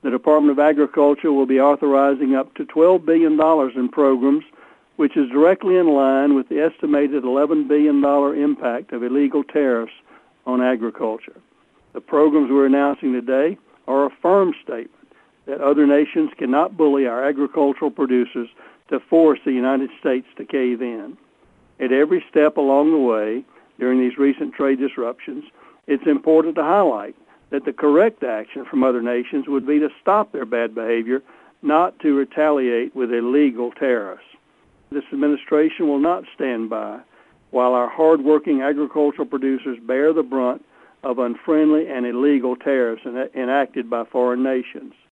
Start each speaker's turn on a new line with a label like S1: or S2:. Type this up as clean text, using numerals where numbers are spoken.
S1: The Department of Agriculture will be authorizing up to $12 billion in programs, which is directly in line with the estimated $11 billion impact of illegal tariffs on agriculture. The programs we're announcing today are a firm statement that other nations cannot bully our agricultural producers to force the United States to cave in. At every step along the way, during these recent trade disruptions, it's important to highlight that the correct action from other nations would be to stop their bad behavior, not to retaliate with illegal tariffs. This administration will not stand by while our hard-working agricultural producers bear the brunt of unfriendly and illegal tariffs enacted by foreign nations.